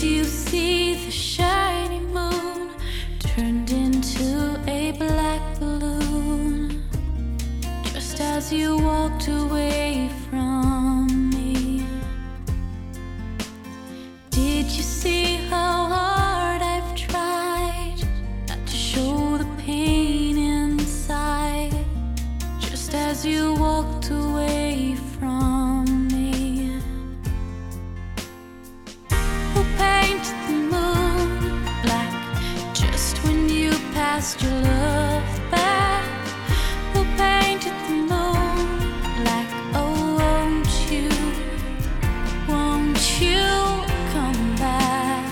you see the shiny moon turned into a black balloon just as you walked away from me? Did you see how hard I've tried not to show the pain inside just as you walked away from me? Who painted the moon black just when you passed your love back? Who painted the moon black? Oh, won't you come back?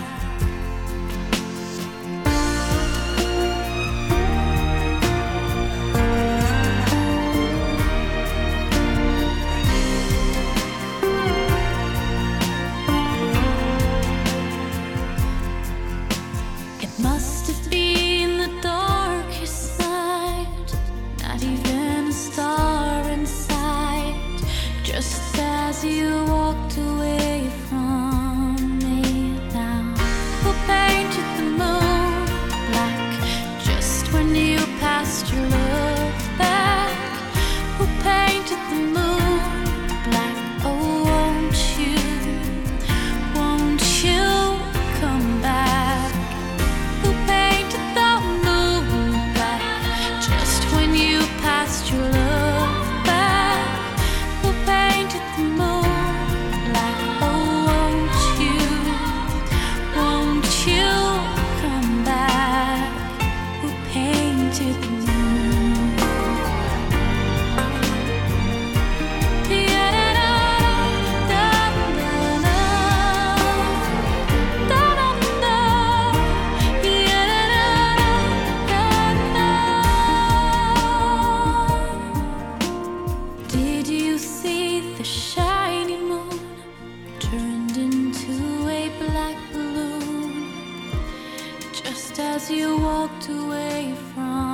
It must have been the darkest night, not even a star in sight, just as you walked away from me. Now, who painted the moon black just when you passed your love back? Who painted the moon black? Oh, won't you come back? Who painted the moon black just when you passed your love back? Who painted the moon black? Oh, won't you come back? Who painted the moon? Did you see the shiny moon turned into a black balloon just as you walked away from